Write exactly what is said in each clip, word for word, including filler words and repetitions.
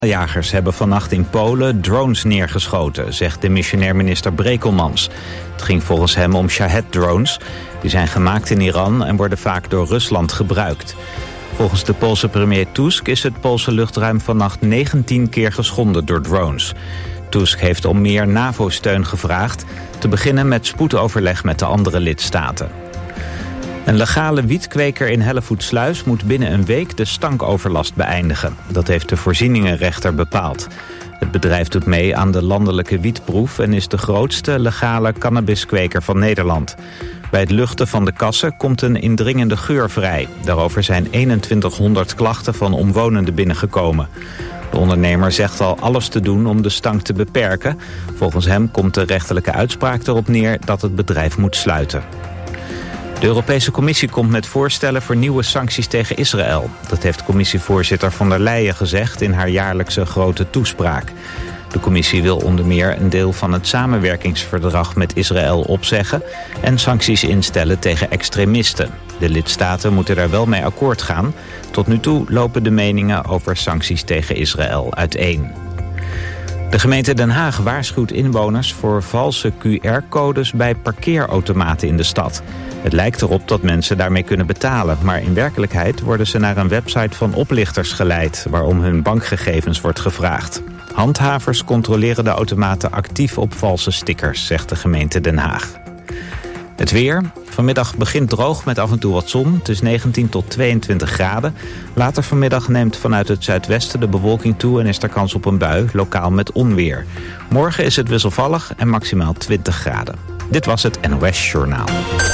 Jagers hebben vannacht in Polen drones neergeschoten, zegt de missionair minister Brekelmans. Het ging volgens hem om Shahed-drones. Die zijn gemaakt in Iran en worden vaak door Rusland gebruikt. Volgens de Poolse premier Tusk is het Poolse luchtruim vannacht negentien keer geschonden door drones. Tusk heeft om meer NAVO-steun gevraagd, te beginnen met spoedoverleg met de andere lidstaten. Een legale wietkweker in Hellevoetsluis moet binnen een week de stankoverlast beëindigen. Dat heeft de voorzieningenrechter bepaald. Het bedrijf doet mee aan de landelijke wietproef en is de grootste legale cannabiskweker van Nederland. Bij het luchten van de kassen komt een indringende geur vrij. Daarover zijn eenentwintighonderd klachten van omwonenden binnengekomen. De ondernemer zegt al alles te doen om de stank te beperken. Volgens hem komt de rechterlijke uitspraak erop neer dat het bedrijf moet sluiten. De Europese Commissie komt met voorstellen voor nieuwe sancties tegen Israël. Dat heeft commissievoorzitter von der Leyen gezegd in haar jaarlijkse grote toespraak. De commissie wil onder meer een deel van het samenwerkingsverdrag met Israël opzeggen en sancties instellen tegen extremisten. De lidstaten moeten daar wel mee akkoord gaan. Tot nu toe lopen de meningen over sancties tegen Israël uiteen. De gemeente Den Haag waarschuwt inwoners voor valse Q R-codes bij parkeerautomaten in de stad. Het lijkt erop dat mensen daarmee kunnen betalen, maar in werkelijkheid worden ze naar een website van oplichters geleid, waarom hun bankgegevens wordt gevraagd. Handhavers controleren de automaten actief op valse stickers, zegt de gemeente Den Haag. Het weer. Vanmiddag begint droog met af en toe wat zon. Het is negentien tot tweeëntwintig graden. Later vanmiddag neemt vanuit het zuidwesten de bewolking toe en is er kans op een bui, lokaal met onweer. Morgen is het wisselvallig en maximaal twintig graden. Dit was het N O S Journaal.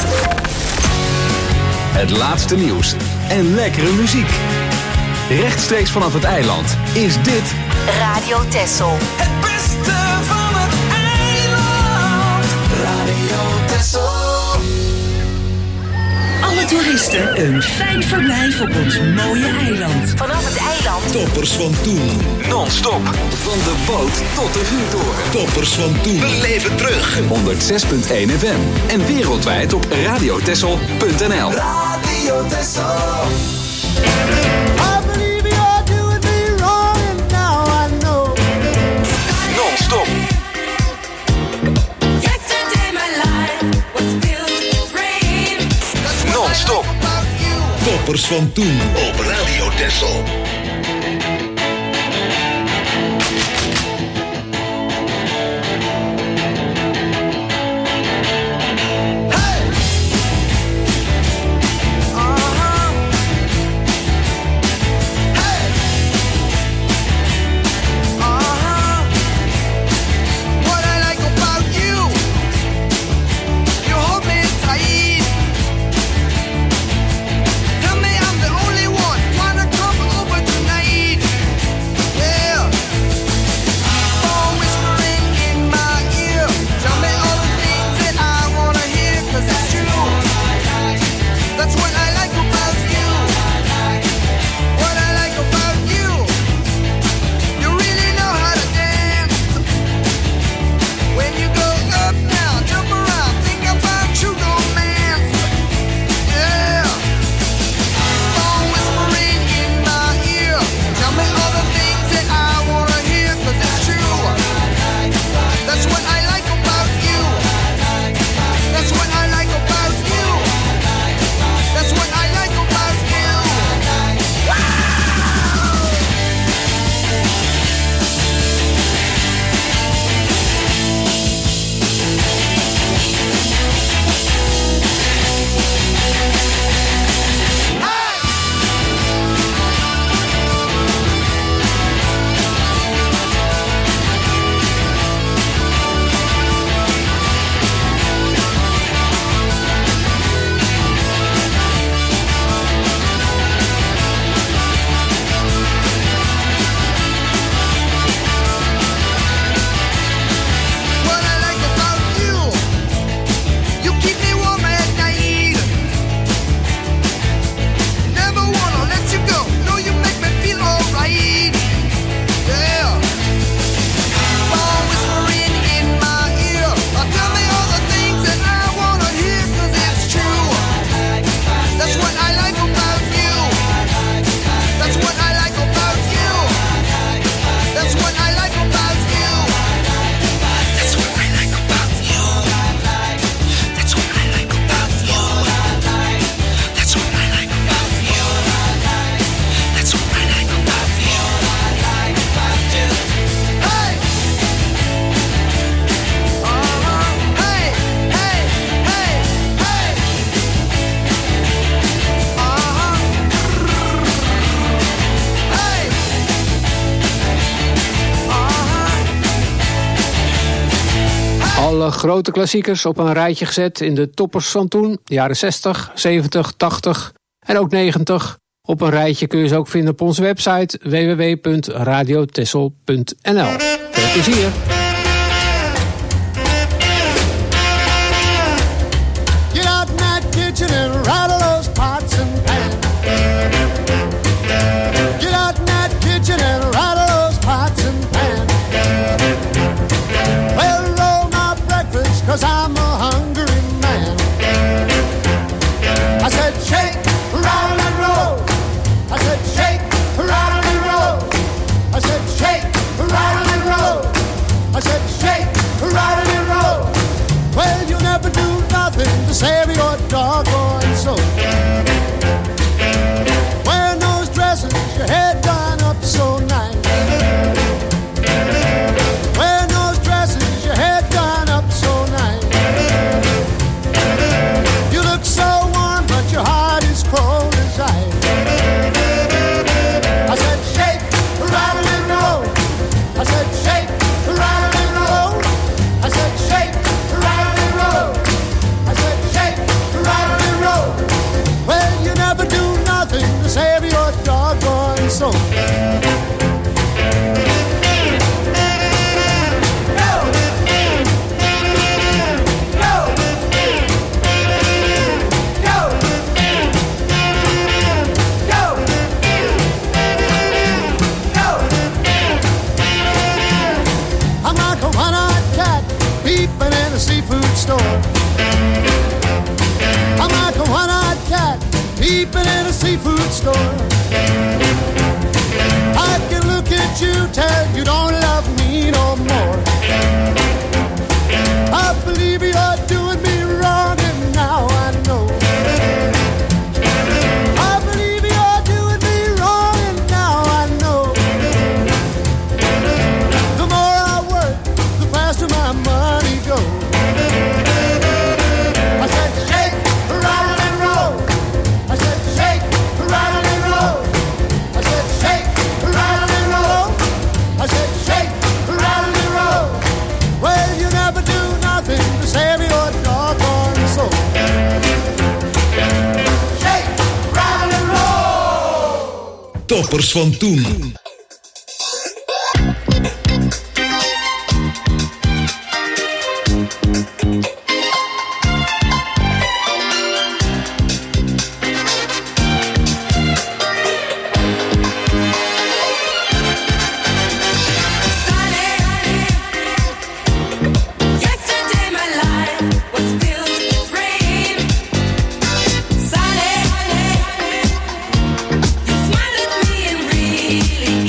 Het laatste nieuws en lekkere muziek. Rechtstreeks vanaf het eiland is dit Radio Texel. Het beste van het eiland. Radio Texel. Alle toeristen een fijn verblijf op ons mooie eiland. Vanaf het eiland. Toppers van toen. non-stop van de boot tot de vuurtoren. Toppers van toen. Beleef het terug. honderdzes komma één F M en wereldwijd op radiotessel punt n l. Radio Texel. Non-stop. Non-stop. Toppers van toen. Op Radio Texel. Tell me I'm the only one. Wanna come over to aantal uh, grote klassiekers op een rijtje gezet in de toppers van toen. De jaren zestig, zeventig, tachtig en ook negentig. Op een rijtje kun je ze ook vinden op onze website w w w punt radio texel punt n l. Veel plezier! Get out in that kitchen and rattle those pots and pans. Get out in that kitchen and rattle those pots and pans. Well, roll my breakfast, cause I'm a hungry man. I said shake, rattle and roll. I said shake, rattle and roll. I said shake, rattle and roll. I said shake, rattle and roll. Well, you never do nothing to save your doggone soul. Wearing those dresses, your head done up so nice. Wearing those dresses, your head done up so nice. You look so warm, but your heart is cold as ice. I said shake, rattle and roll. I said shake, rattle and roll. I said shake, rattle and roll. I said shake, rattle and roll. Well, you never do nothing to save your doggone soul. Seafood store. I'm like a one-eyed cat peeping in a seafood store. I can look at you, tell you don't love me no more. I believe you're doing me wrong, and now I know. I believe you're doing me wrong, and now I know. The more I work, the faster my money goes. I said shake, rattle and roll. I said shake, rattle and roll. I said shake, rattle and roll. I said shake, rattle and roll. Well, you never do nothing to save your doggone soul. Shake, rattle and roll. Toppers van toen. Smile at me and really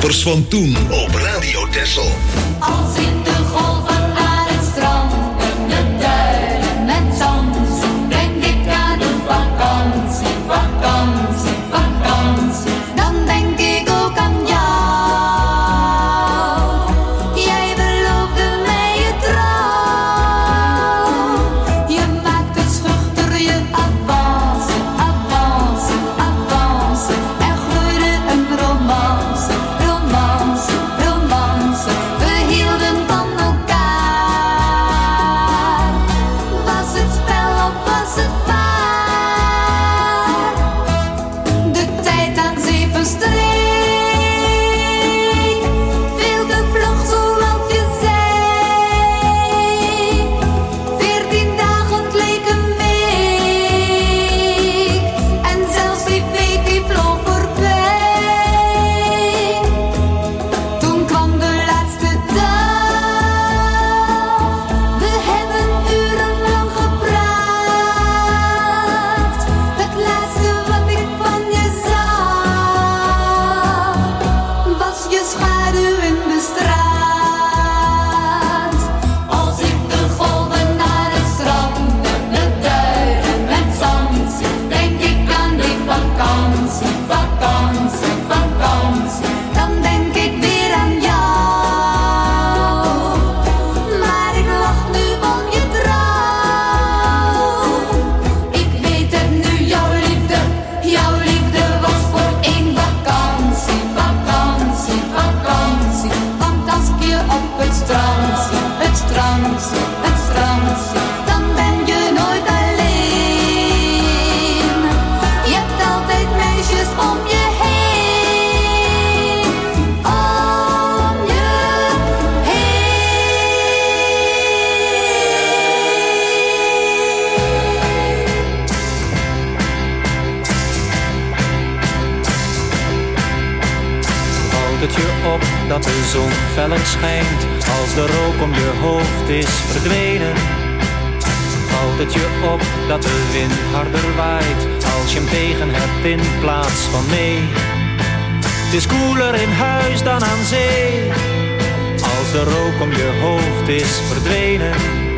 Toppers van toen op Radio Texel. Als in de golven aan het strand en de duinen met zand, denk ik aan de vakantie, vakantie, vakantie. Dan denk ik ook aan jou. Jij beloofde mij je trouw. Je maakte schuchter je avance, avance, avance. Er groeide een romance, romance, romance. We hielden van elkaar. Was het spel of was het waar? De tijd aan zee verstreek. Veel te vlug zoals je zei. Veertien dagen het leek een week. En zelfs die week die vloog voorbij. Toen kwam de laatste dag. We hebben urenlang gepraat. Het laatste wat ik van je zag, was je schaduw in de straat. Als ik de golven naar het strand en de duinen met zand zie, denk ik aan die vakantie, vakantie, vakantie. Dan denk ik weer aan jou. Maar ik lach nu om je trouw. Ik weet het nu, jouw liefde, jouw liefde was voor één vakantie, vakantie, vakantie. Want als ik je op het strand zie, het strand zie, het strand zie, dan ben je nooit alleen. Je hebt altijd meisjes om je heen, om je Valt het je op dat de zon feller schijnt als de rook om je hoofd is verdwenen? Valt het je op dat de wind harder waait als je hem tegen hebt in plaats van mee? Het is koeler in huis dan aan zee als de rook om je hoofd is verdwenen.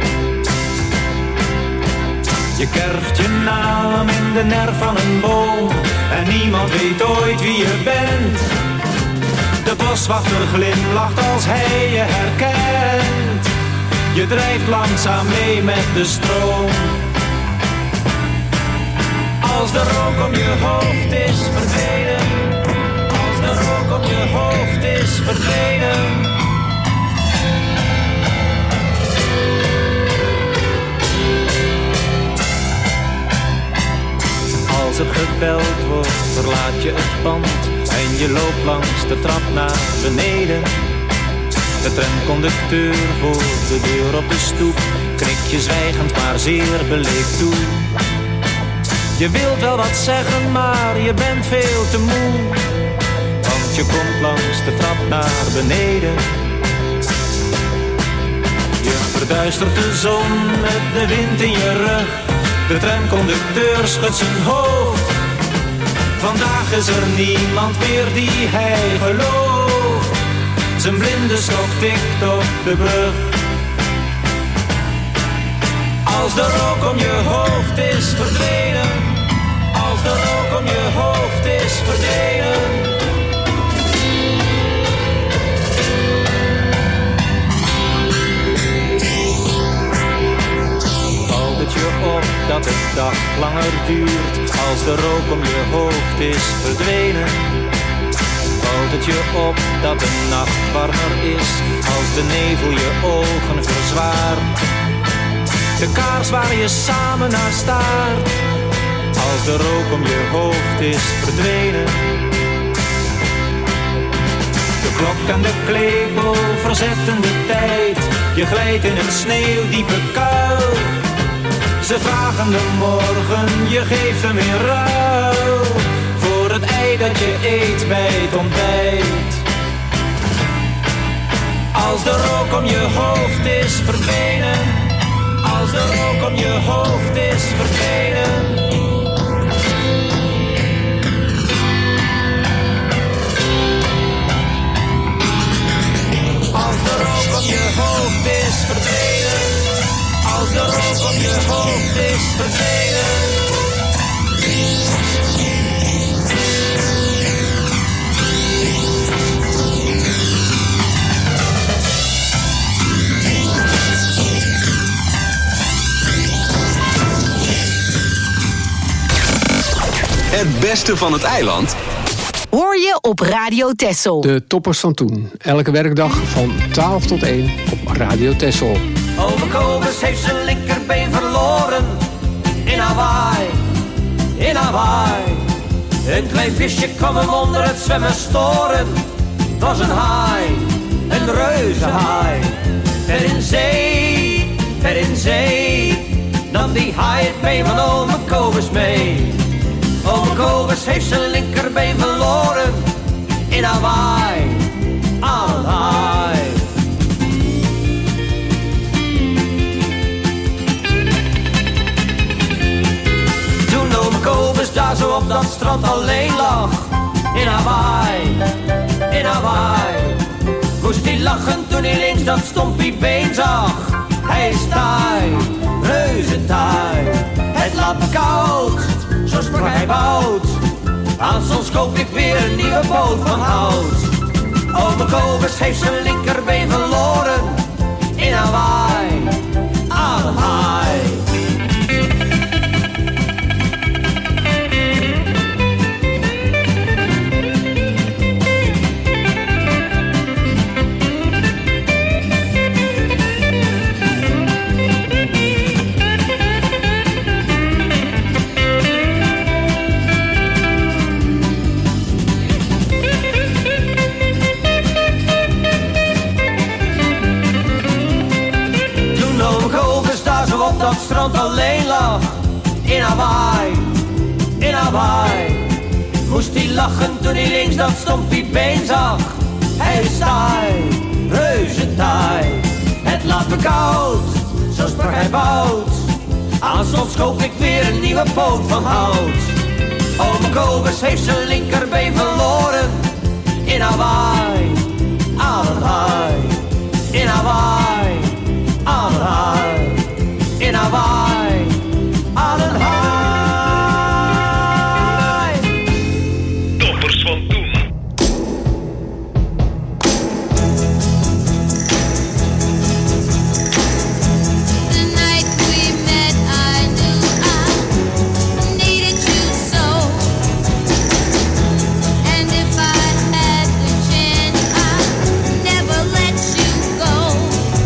Je kerft je naam in de nerf van een boom en niemand weet ooit wie je bent. De boswachter glimlacht als hij je herkent. Je drijft langzaam mee met de stroom. Als de rook om je hoofd is verdwenen. Als de rook om je hoofd is verdwenen. Als er gebeld wordt, verlaat je het pand en je loopt langs de trap naar beneden. De tramconducteur voor de deur op de stoep knikt je zwijgend maar zeer beleefd toe. Je wilt wel wat zeggen, maar je bent veel te moe, want je komt langs de trap naar beneden. Je verduistert de zon met de wind in je rug. De tramconducteur schudt zijn hoofd. Vandaag is er niemand meer die hij gelooft. Zijn blinde stok tikt op de brug. Als de rook om je hoofd is verdwenen. Als de rook om je hoofd is verdwenen. Valt het je op dat de dag langer duurt als de rook om je hoofd is verdwenen? Valt het je op dat de nacht warmer is als de nevel je ogen verzwaart? De kaars waar je samen naar staart als de rook om je hoofd is verdwenen. De klok en de klepel verzetten de tijd. Je glijdt in een sneeuwdiepe kuil. Ze vragen de morgen, je geeft hem in ruil voor het ei dat je eet bij het ontbijt. Als de rook om je hoofd is verdwenen. Als de rook om je hoofd is verdwenen. verdwenen. Als de rook op je hoofd is verdwenen. Het beste van het eiland hoor je op Radio Texel. De toppers van toen. Elke werkdag van twaalf tot één op Radio Texel. Ome Kobus heeft zijn linkerbeen verloren. In Hawaii, in Hawaii. Een klein visje kwam hem onder het zwemmen storen. Het was een haai, een reuzenhaai. Ver in zee, ver in zee. Nam die haai het been van ome Kobus mee. Ome Kobus heeft zijn linkerbeen verloren. In Hawaii, aan het haai. Toen ome Kobus daar zo op dat strand alleen lag. In Hawaii, in Hawaii. Moest hij lachen toen hij links dat stompie been zag. Hij is taai, reuze taai. Het laat me koud, zo sprak hij bout. Aan soms koop ik weer een nieuwe boot van hout. Ome Kobus heeft zijn linkerbeen verloren. In Hawaii, aan het haai. Op dat strand alleen lag. In Hawaii, in Hawaii. Moest hij lachen toen hij links dat stompie been zag. Hij is taai, reuze taai. Het laat me koud, zo sprak hij bout. Aanstonds koop ik weer een nieuwe poot van hout. Ome Kobus heeft zijn linkerbeen verloren. In Hawaii, aan het haai. In Hawaii, aan het haai. In Hawaii, aan een haai. Toppers van toen. The night we met, I knew I needed you so. And if I had the chance, I'd never let you go.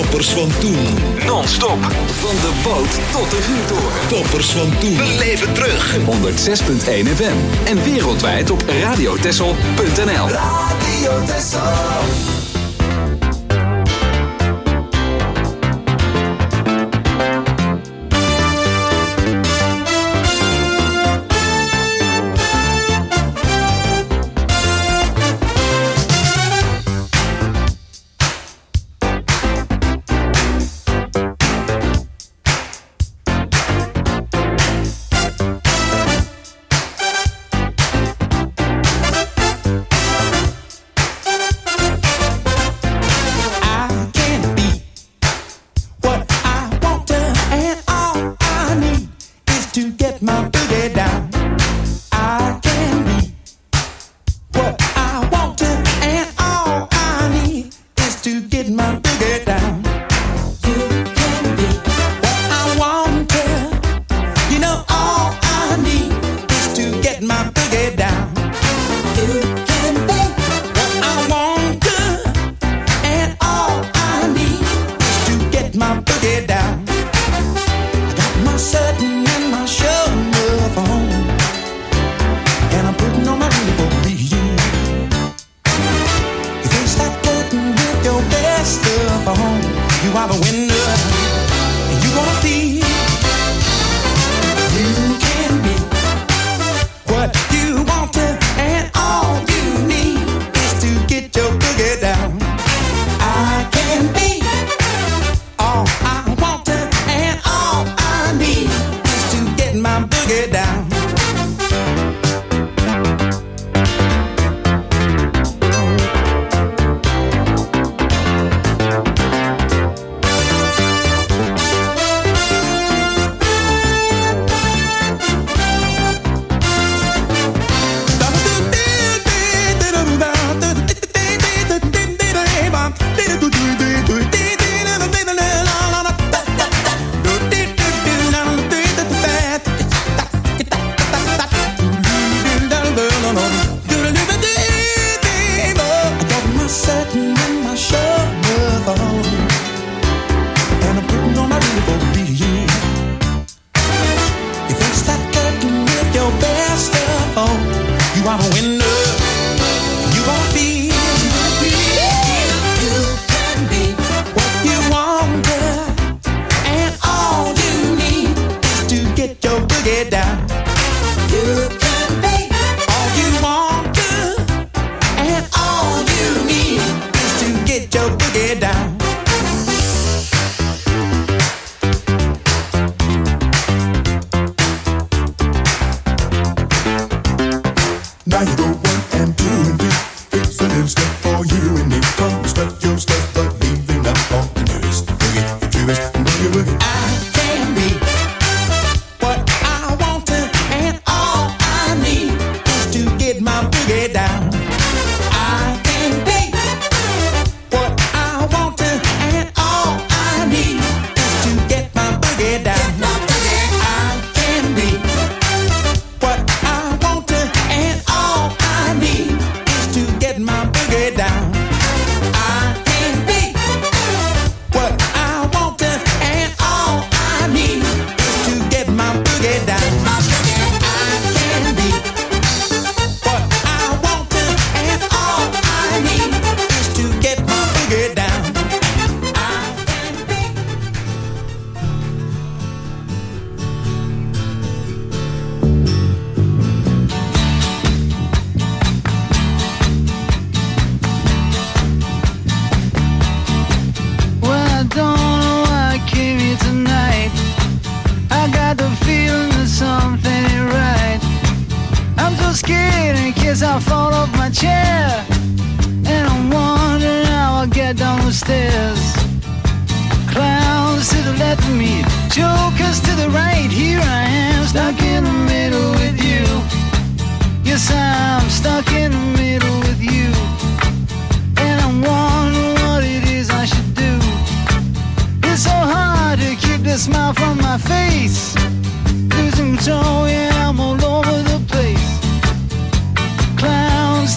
Toppers van toen. Non-stop. Van de boot tot de vuurtoren. Toppers van toen. We leven terug. honderdzes komma één F M. En wereldwijd op radiotessel punt n l. Radio Tessel.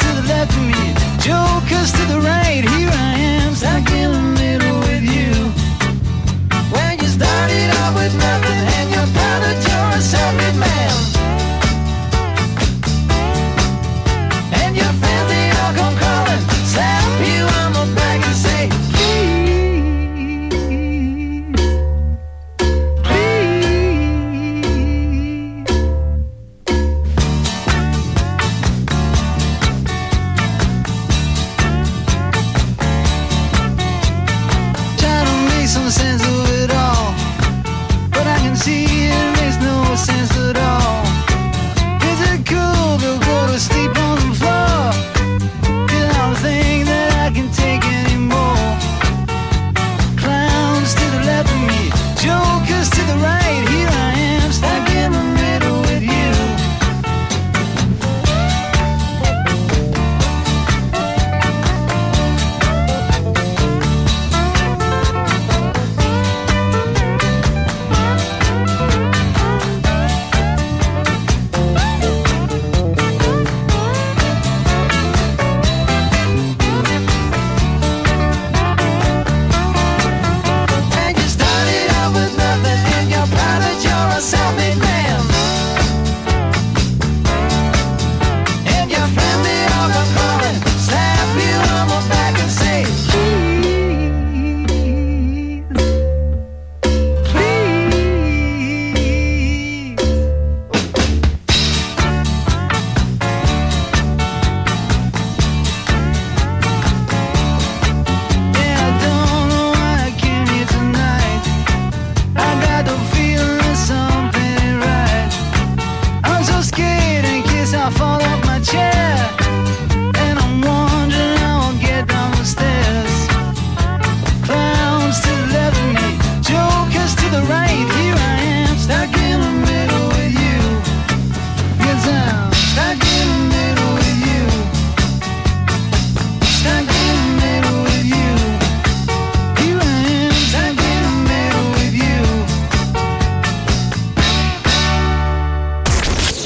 Jokers to the right, here I am, stuck in the middle with you.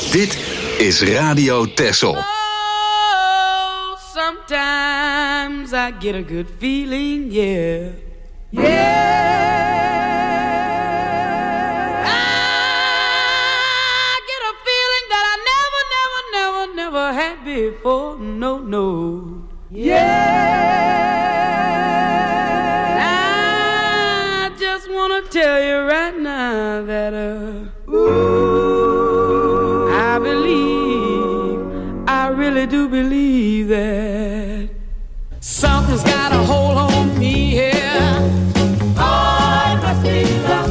Dit is Radio Texel. Oh, sometimes I get a good feeling, yeah. Yeah. I get a feeling that I never, never, never, never had before. No, no. Yeah. I just wanna tell you right now that uh, ooh, I believe, I really do believe that something's got a hold on me here. Oh, it must be love.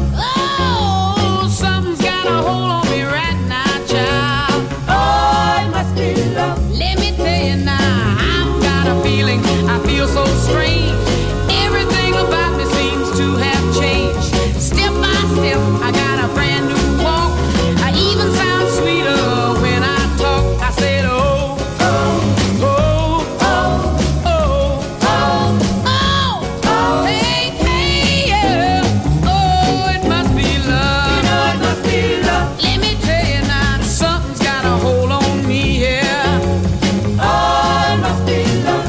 Oh, something's got a hold on me right now, child. Oh, it must be love. Let me tell you now, I've got a feeling, I feel so strange. Everything about me seems to have changed. Step by step, I got a brand new walk. I even sound sweeter when I talk. I said, oh, oh, oh, oh, oh, oh, oh, oh, hey, hey, yeah. Oh, it must be love. You know it must be love. Let me tell you now, something's got a hold on me here. Oh, it must be love.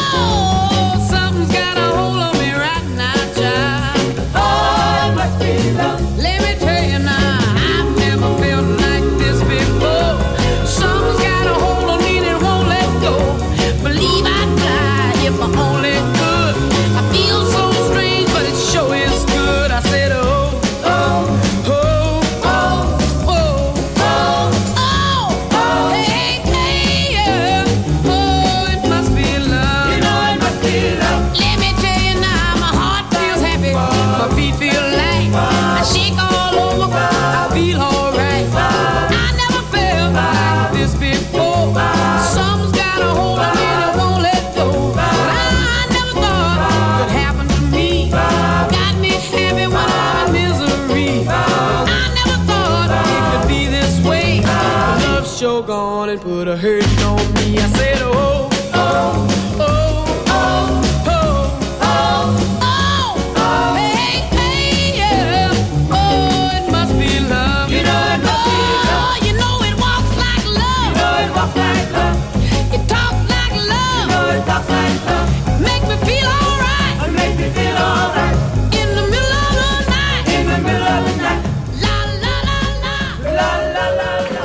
Oh, something's got a hold on me right now, child. Oh, it must be love. Let me tell you now, I've never felt like this before. Something's got a hold on me that won't let go. Believe I'd fly if I only could. I feel so strange, but it sure is good. I said, oh, oh, oh, oh, oh, oh, oh, oh, hey, hey, yeah. Oh, it must be love. You know it must be love. Let me tell you now, my heart feels happy, my feet feel light. I shake all over, I feel alright. I never felt like this before. Something's got a hold on me that won't let go. But I never thought it could happen to me. Got me happy when I'm in misery. I never thought it could be this way. Love's sure gone and put a hurting on me. I said, oh, oh, oh, oh, oh, oh, oh, oh, hey, hey, yeah. Oh, it must be love. You know it must be love. Oh, you know it walks like love. You know it walks like love. It talks like love. You know it talks like love. Make me feel alright. It makes me feel alright. In the middle of the night. In the middle of the night. La la la la. La la la la.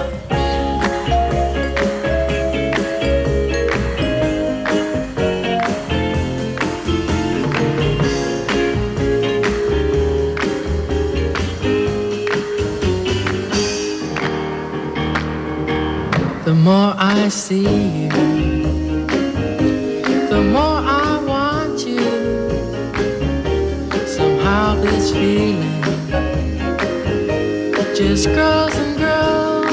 The more I see you, the more I want you. Somehow this feeling just grows and grows.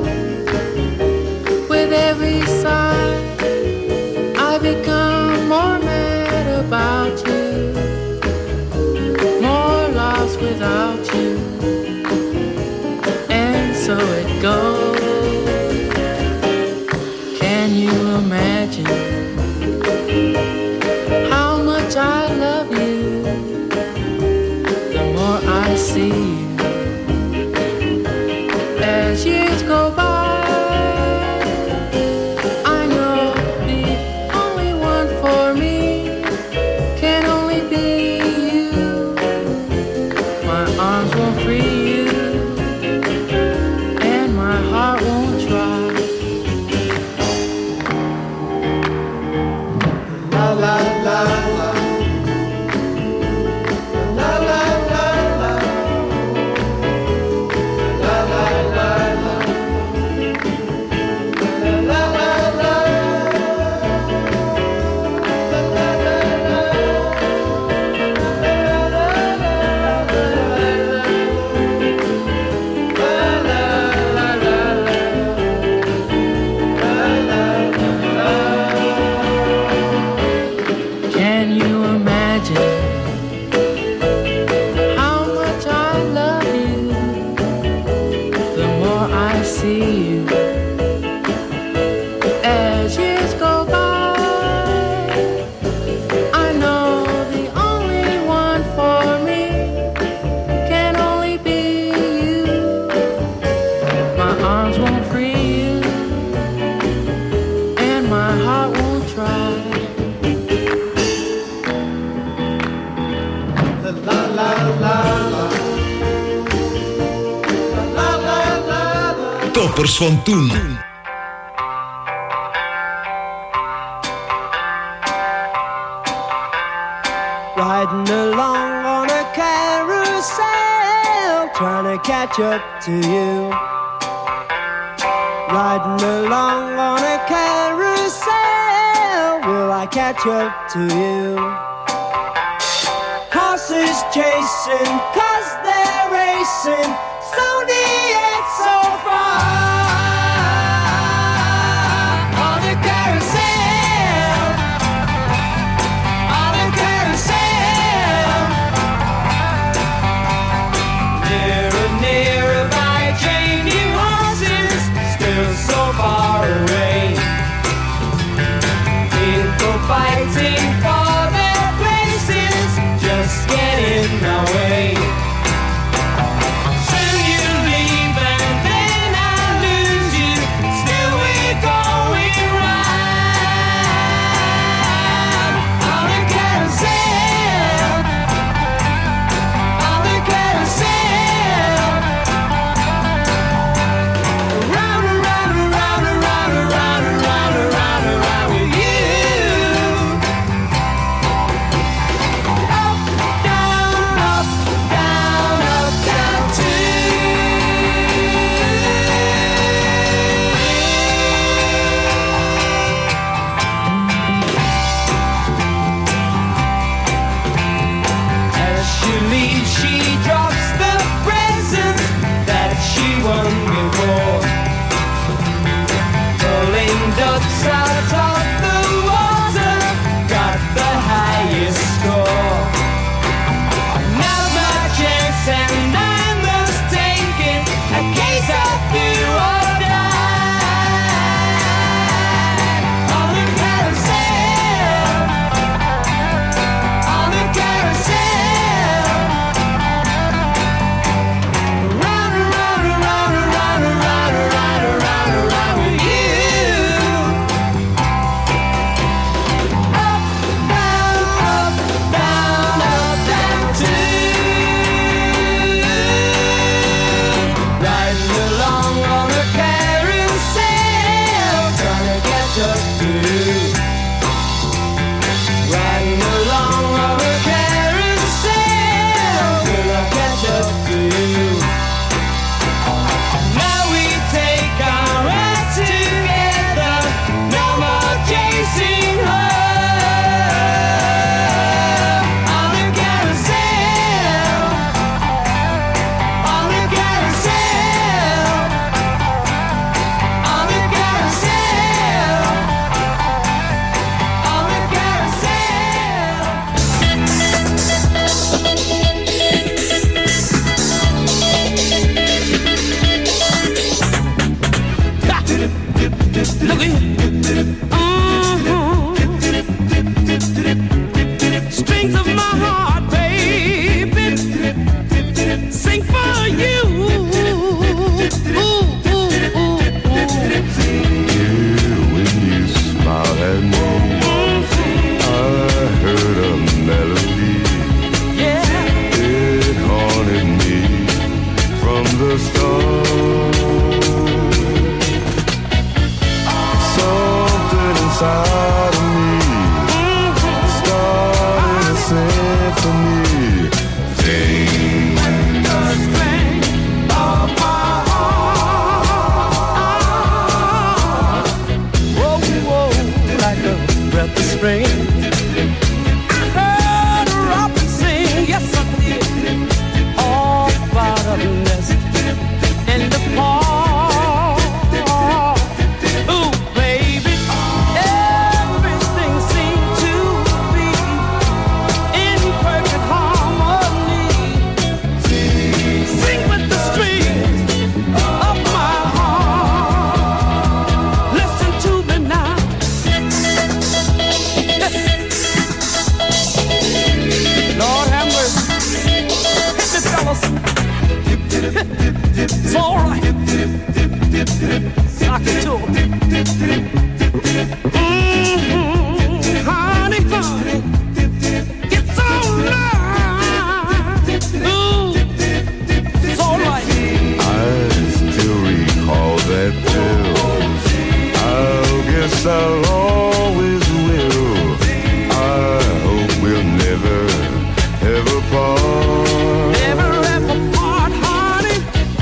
With every sigh, I become more mad about you, more lost without you, and so it goes. Can you imagine how much I love you? The more I see you, toppers van toen. Riding along on a carousel, trying to catch up to you. Riding along on a carousel, will I catch up to you? Horses chasing, cause they're racing, slowly yet so far. On a carousel, on a carousel. Nearer, nearer by changing horses, still so far away. People fighting for their places, just get in my way. Soon you leave and then I lose you, still we're going round. On the carousel, on the carousel. Round and round and round and round and round and round and round and round with you. Up, down, up, down, up, down too. As she leaves, she drops the presents that she won before. Pulling ducks out of the water, got the highest score. Now's my chance and I must take it, a case of do or die. On the carousel, on the carousel. Round and round and round and round and round and round and round and round with you. Up, down, up, down, up, down too. Riding along on a carousel, trying to catch up to you. Riding along on a carousel, will I catch up to you? Now we take our ride together, no more chasing her. On the carousel, on the carousel, on the carousel, on the carousel. Look at strings of my heart, baby, sing for you. Ooh, ooh, ooh, ooh. When you smiled at me, I heard a melody. Yeah. It haunted me from the start. Something inside of me started a symphony. Sing. The strength of my heart. Whoa, whoa, like a breath of spring. I heard a robin sing, yes I did, all about a nest in the park. Ooh, baby, everything seemed to be in perfect harmony. Sing with the strings of my heart. Listen to me now. Lord have mercy. Hit me, fellas. It's all right. Sock it to 'em. Mm-hmm. Honey, honey. It's all right. Ooh. It's all right. I still recall that guess I'll always will. I hope we'll never, ever part. Never ever part, honey.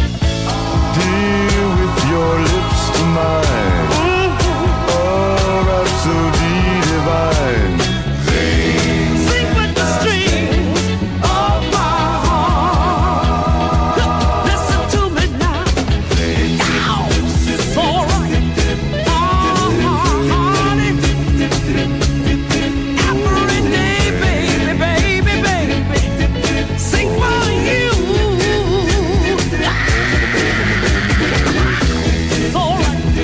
Dear, with your lips to mine, mm-hmm. Oh, rhapsody divine. Sing, sing with the strings of my heart. Listen to me now. Ow, it's all right. Oh, honey. Every day, baby, baby, baby. Sing for you. It's all right.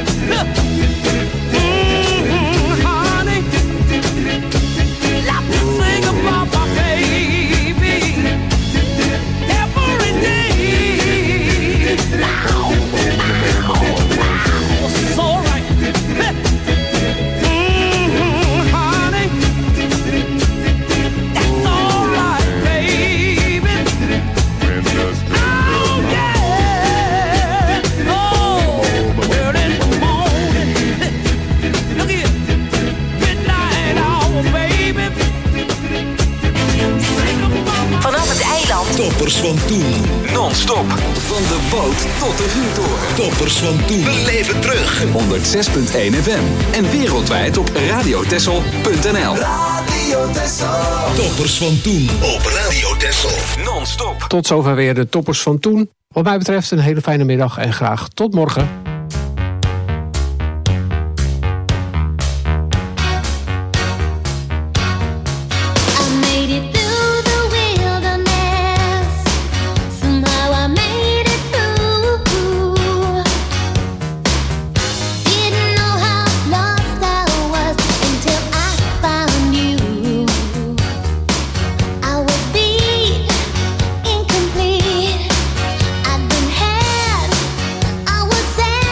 Mm-hmm, honey. Let me sing about my baby. Every day. Now, now, now. It's all right. Mm-hmm, honey. That's all right, baby. Oh, yeah. Oh, early in the morning. Look here. Midnight hour, baby. Sing about my Vanaf het eiland. Toppers van toen. Non-stop. Van de boot tot de vuurtoren. Toppers van toen. Beleef het terug. honderd zes komma één F M. En wereldwijd op radiotessel punt n l. Radio Texel. Toppers van toen. Op Radio Tessel. Non-stop. Tot zover weer de toppers van toen. Wat mij betreft een hele fijne middag en graag tot morgen. I made it through the wilderness. Somehow I made it through. Didn't know how lost I was until I found you. I was beat, incomplete. I'd been had. I was sad.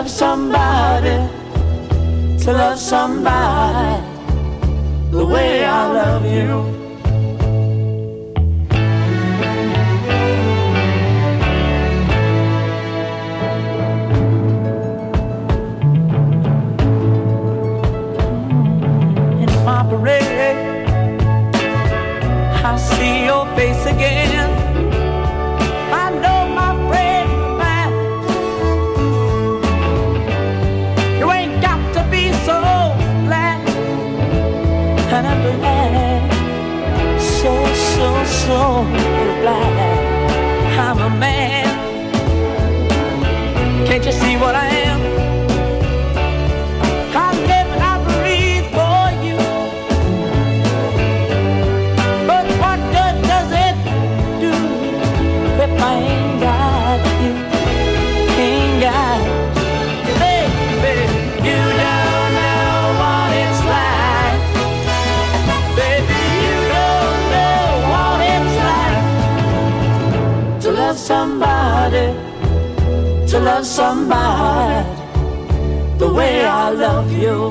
love somebody, to love somebody the way I love you. In my parade, I see your face again. I know my friend of mine, you ain't got to be so glad. And I'm glad, so, so, so glad I'm a man. Can't you see what I am? I live and I breathe for you. But what good does it do if I ain't got you? Ain't got you, baby. You don't know what it's like. Baby, you don't know what it's like to love somebody, to love somebody the way I love you.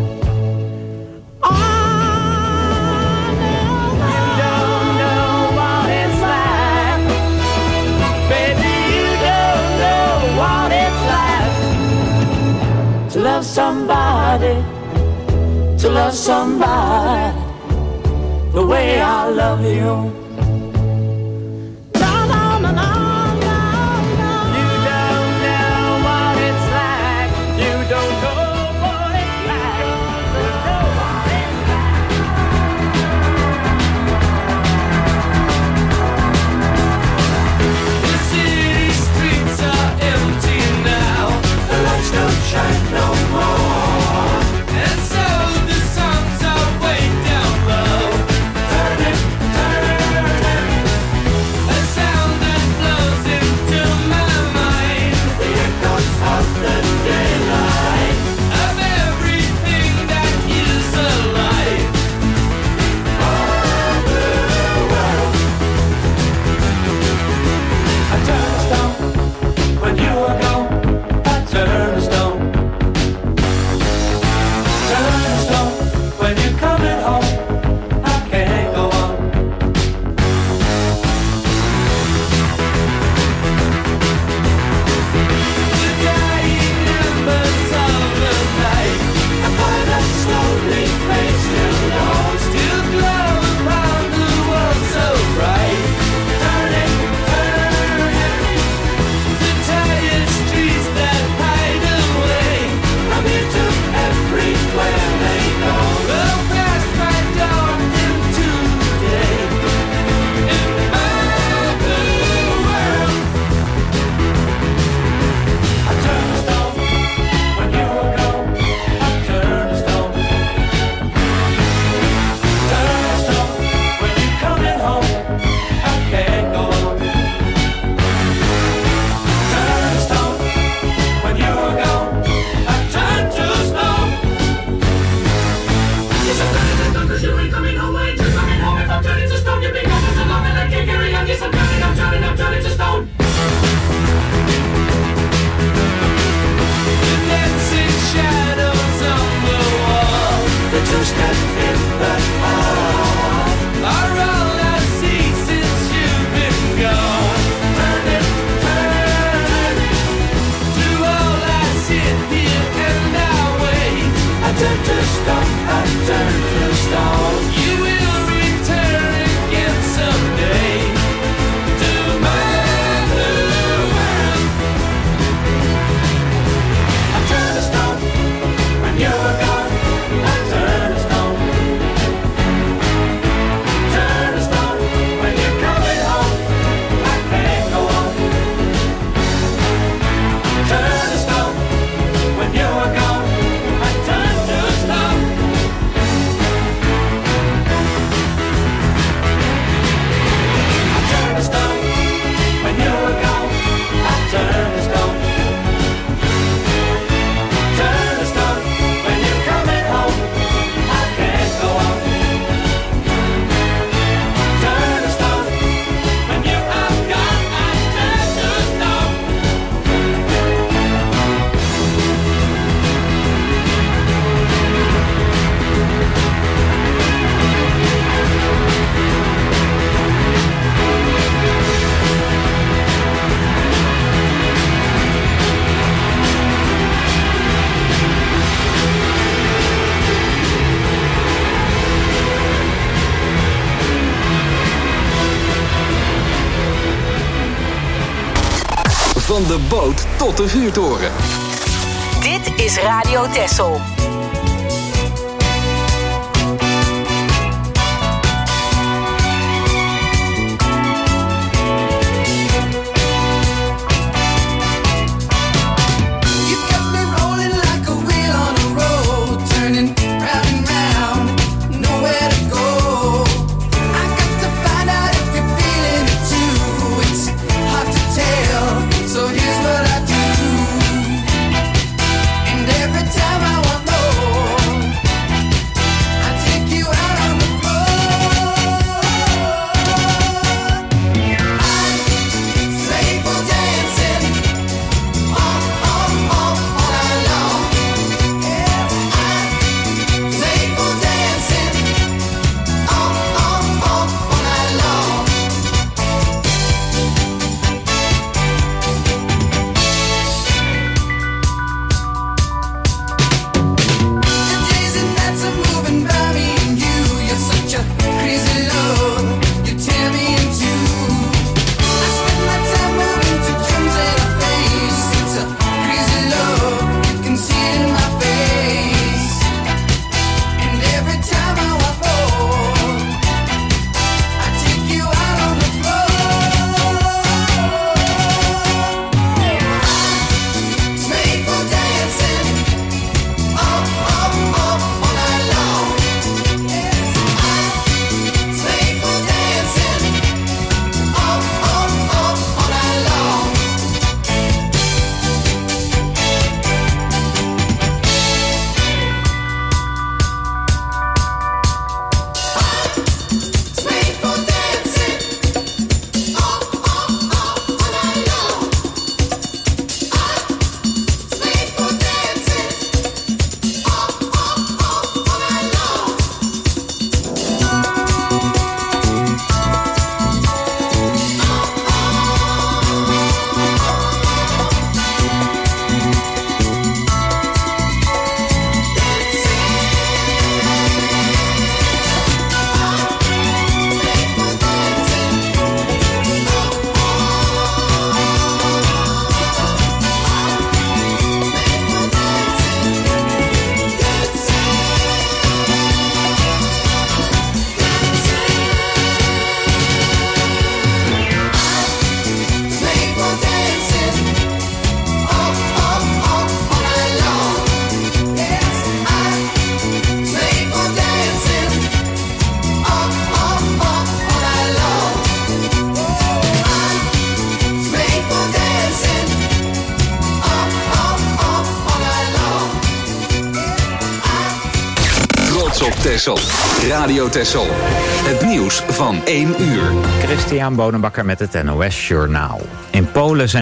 To love somebody, to love somebody the way I love you. No, no, no, no, no, no. You don't know what it's like. You don't know what it's like. You know what it's like. The city streets are empty now. The lights don't shine no more. And so the songs are way down low. Turn it, turn it Van de boot tot de vuurtoren. Dit is Radio Texel. Texel. Radio Texel. Het nieuws van één uur. Christian Bonenbakker met het N O S Journaal. In Polen zijn